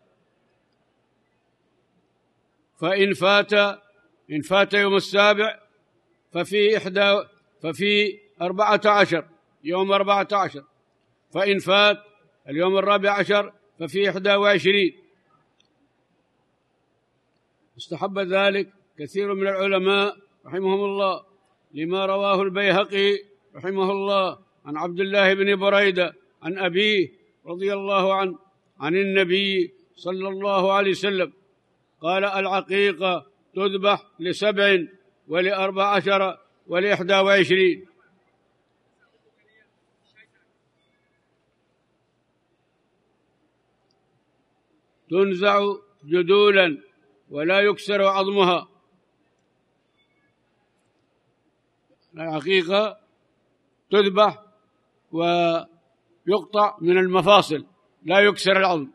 فإن فات يوم السابع ففي 14 يوم 14، فإن فات اليوم 14 ففي 21. استحب ذلك كثير من العلماء رحمهم الله، لما رواه البيهقي رحمه الله عن عبد الله بن بريدة عن أبيه رضي الله عنه عن النبي صلى الله عليه وسلم قال: العقيقة تذبح ل7 ول14 ول21. تنزع جدولا ولا يكسر عظمها. العقيقة تذبح ويقطع من المفاصل، لا يكسر العظم،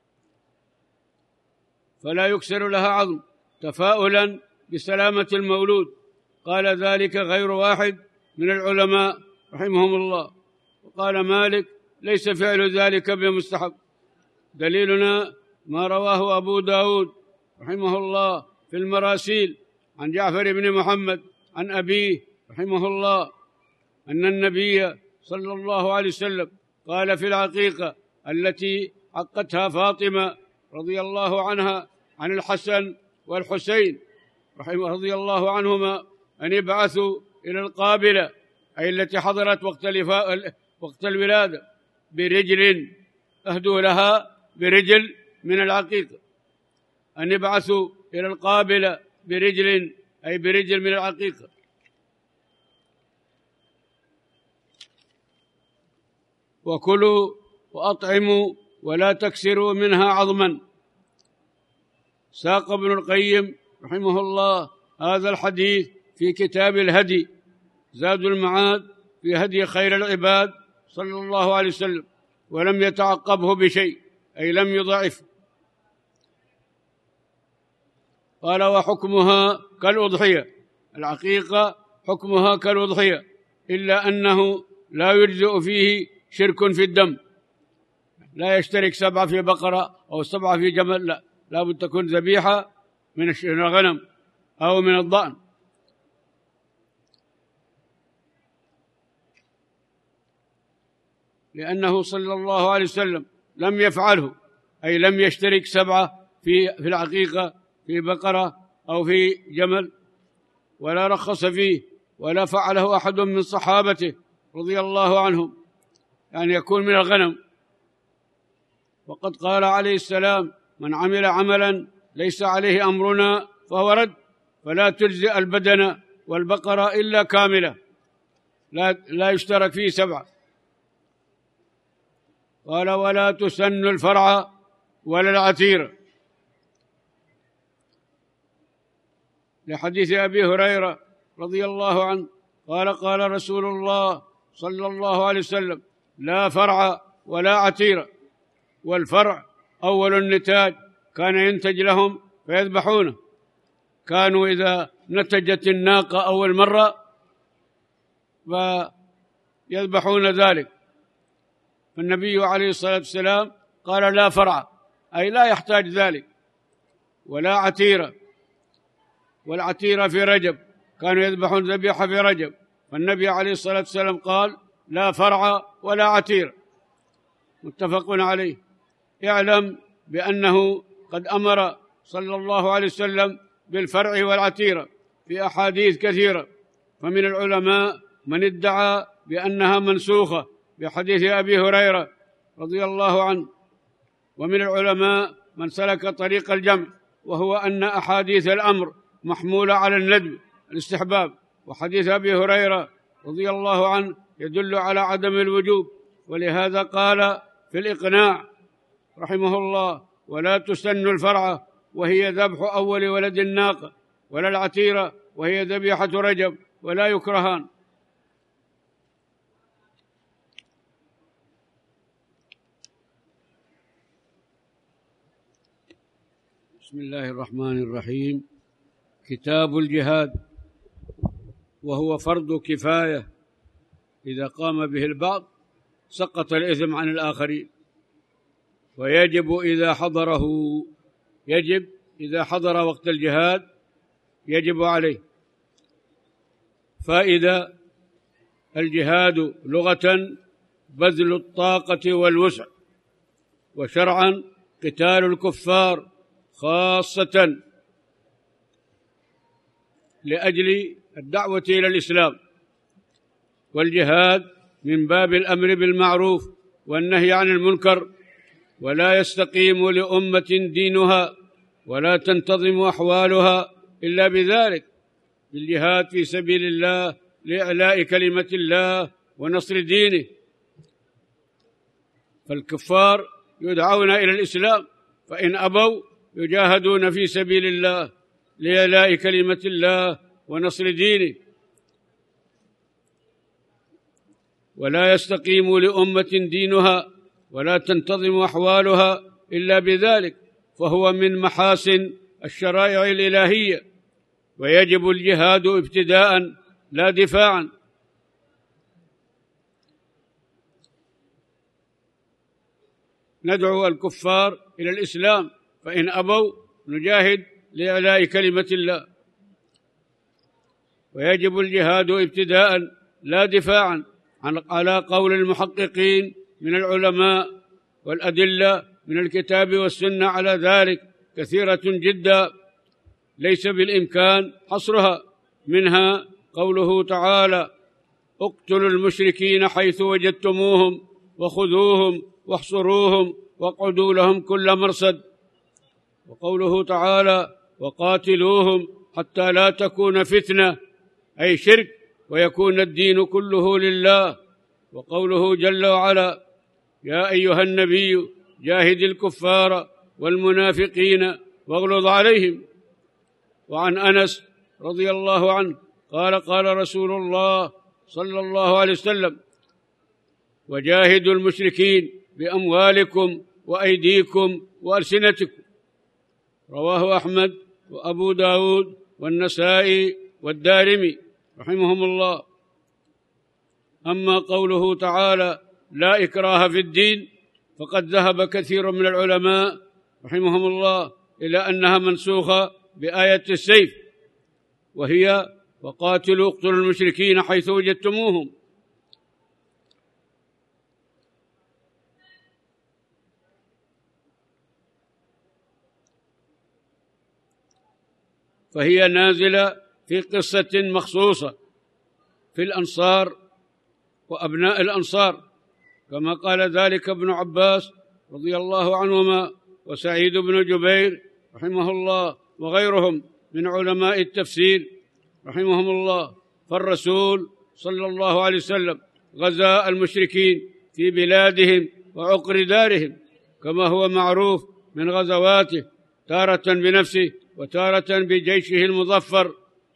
فلا يكسر لها عظم تفاؤلا بسلامة المولود. قال ذلك غير واحد من العلماء رحمهم الله. وقال مالك: ليس فعل ذلك بمستحب. دليلنا ما رواه أبو داود رحمه الله في المراسيل عن جعفر بن محمد عن أبيه رحمه الله أن النبي صلى الله عليه وسلم قال في العقيقة التي عقتها فاطمة رضي الله عنها عن الحسن والحسين رضي الله عنهما أن يبعثوا إلى القابلة، أي التي حضرت وقت الولادة، برجل، أهدوا لها برجل من العقيقة، أن يبعثوا إلى القابلة برجل، أي برجل من العقيقة. وكلوا وأطعموا ولا تكسروا منها عظما. ساق ابن القيم رحمه الله هذا الحديث في كتاب الهدي، زاد المعاد في هدي خير العباد صلى الله عليه وسلم، ولم يتعقبه بشيء، أي لم يضعف. قال: وحكمها كالأضحية. العقيقة حكمها كالأضحية، إلا أنه لا يجزئ فيه شرك في الدم، لا يشترك 7 في بقرة أو 7 في جمل، لا بد تكون ذبيحة من الغنم أو من الضأن. لأنه صلى الله عليه وسلم لم يفعله، أي لم يشترك 7 في العقيقة في بقرة أو في جمل، ولا رخص فيه، ولا فعله أحد من صحابته رضي الله عنهم، يعني يكون من الغنم. وقد قال عليه السلام: من عمل عملا ليس عليه أمرنا فهو رد. فلا تجزئ البدن والبقرة إلا كاملة، لا يشترك فيه 7. قال: ولا تسن الفرع ولا العتير، لحديث أبي هريرة رضي الله عنه قال: قال رسول الله صلى الله عليه وسلم: لا فرع ولا عتير. والفرع أول النتاج كان ينتج لهم فيذبحونه، كانوا إذا نتجت الناقة أول مرة فيذبحون ذلك. فالنبي عليه الصلاة والسلام قال: لا فرع، أي لا يحتاج ذلك، ولا عتيرة. والعتيرة في رجب، كانوا يذبحون ذبيحة في رجب، فالنبي عليه الصلاة والسلام قال: لا فرع ولا عتيرة. متفق عليه. اعلم بأنه قد أمر صلى الله عليه وسلم بالفرع والعتيرة في أحاديث كثيرة، فمن العلماء من ادعى بأنها منسوخة بحديث أبي هريرة رضي الله عنه، ومن العلماء من سلك طريق الجمع، وهو أن أحاديث الأمر محمولة على الندب الاستحباب، وحديث أبي هريرة رضي الله عنه يدل على عدم الوجوب. ولهذا قال في الإقناع رحمه الله: ولا تسن الفرعة وهي ذبح أول ولد الناقة، ولا العتيرة وهي ذبيحة رجب، ولا يكرهان. بسم الله الرحمن الرحيم. كتاب الجهاد، وهو فرض كفاية، إذا قام به البعض سقط الإثم عن الآخرين، ويجب إذا حضره، يجب إذا حضر وقت الجهاد يجب عليه. فإذا الجهاد لغة بذل الطاقة والوسع، وشرعا قتال الكفار خاصة لأجل الدعوة إلى الإسلام. والجهاد من باب الأمر بالمعروف والنهي عن المنكر، ولا يستقيم لأمة دينها ولا تنتظم أحوالها إلا بذلك، بالجهاد في سبيل الله لإعلاء كلمة الله ونصر دينه. فالكفار يدعون إلى الإسلام، فإن أبوا يجاهدون في سبيل الله لإعلاء كلمة الله ونصر دينه. ولا يستقيم لأمة دينها ولا تنتظم أحوالها إلا بذلك، فهو من محاسن الشرائع الإلهية، ويجب الجهاد ابتداء لا دفاعا. ندعو الكفار إلى الإسلام، فإن أبوا نجاهد لإعلاء كلمة الله. ويجب الجهاد ابتداء لا دفاعا، على قول المحققين من العلماء، والأدلة من الكتاب والسنة على ذلك كثيرة جدا، ليس بالإمكان حصرها. منها قوله تعالى: اقتلوا المشركين حيث وجدتموهم وخذوهم واحصروهم واقعدوا لهم كل مرصد. وقوله تعالى: وقاتلوهم حتى لا تكون فتنة، أي شرك، ويكون الدين كله لله. وقوله جل وعلا: يا أيها النبي جاهد الكفار والمنافقين واغلظ عليهم. وعن أنس رضي الله عنه قال: قال رسول الله صلى الله عليه وسلم: وجاهدوا المشركين بأموالكم وأيديكم وألسنتكم. رواه أحمد وأبو داود والنسائي والدارمي رحمهم الله. أما قوله تعالى: لا إكراه في الدين، فقد ذهب كثير من العلماء رحمهم الله إلى أنها منسوخة بآية السيف، وهي: وقاتلوا اقتلوا المشركين حيث وجدتموهم. فهي نازلة في قصة مخصوصة في الأنصار وأبناء الأنصار، كما قال ذلك ابن عباس رضي الله عنهما، وسعيد بن جبير رحمه الله، وغيرهم من علماء التفسير رحمهم الله. فالرسول صلى الله عليه وسلم غزا المشركين في بلادهم وعقر دارهم، كما هو معروف من غزواته، تارة بنفسه وتارة بجيشه المظفر.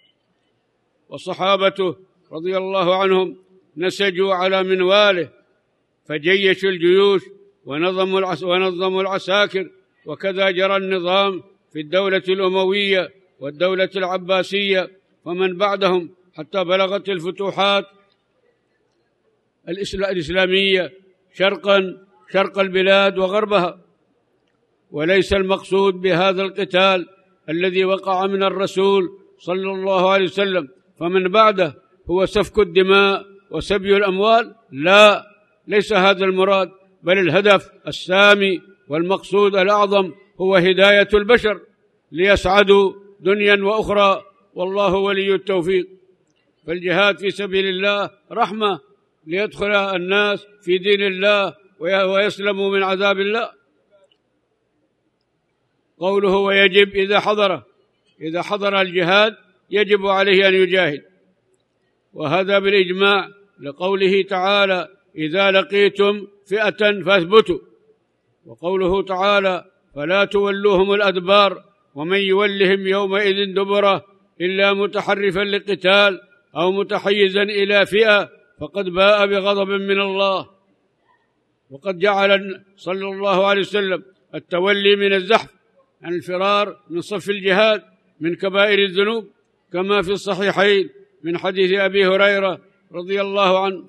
وصحابته رضي الله عنهم نسجوا على منواله، فجيشوا الجيوش ونظموا العساكر. وكذا جرى النظام في الدولة الأموية والدولة العباسية ومن بعدهم، حتى بلغت الفتوحات الإسلامية شرق البلاد وغربها. وليس المقصود بهذا القتال الذي وقع من الرسول صلى الله عليه وسلم فمن بعده هو سفك الدماء وسبي الأموال، لا، ليس هذا المراد، بل الهدف السامي والمقصود الأعظم هو هداية البشر ليسعدوا دنيا وأخرى، والله ولي التوفيق. فالجهاد في سبيل الله رحمة ليدخل الناس في دين الله ويسلموا من عذاب الله. قوله: ويجب إذا حضر الجهاد يجب عليه أن يجاهد، وهذا بالإجماع، لقوله تعالى: إذا لقيتم فئة فاثبتوا. وقوله تعالى: فلا تولوهم الأدبار ومن يولهم يومئذ دبره إلا متحرفا لقتال أو متحيزا إلى فئة فقد باء بغضب من الله. وقد جعل صلى الله عليه وسلم التولي من الزحف عن الفرار من صف الجهاد من كبائر الذنوب، كما في الصحيحين من حديث أبي هريرة رضي الله عنه: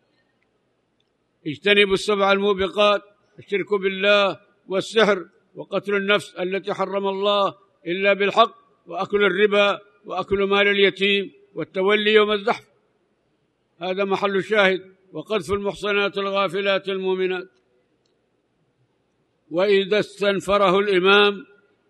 اجتنبوا السبع الموبقات، الشرك بالله والسحر وقتل النفس التي حرم الله إلا بالحق وأكل الربا وأكل مال اليتيم والتولي يوم الزحف. هذا محل الشاهد. وقذف المحصنات الغافلات المؤمنات. وإذا استنفره الإمام،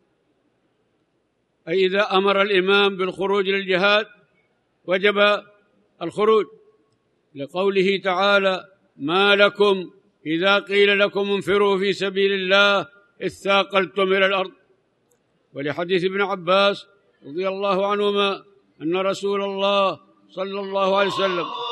أي إذا أمر الإمام بالخروج للجهاد وجب الخروج، لقوله تعالى: ما لكم إذا قيل لكم انفروا في سبيل الله اثاقلتم إلى الأرض. ولحديث ابن عباس رضي الله عنهما أن رسول الله صلى الله عليه وسلم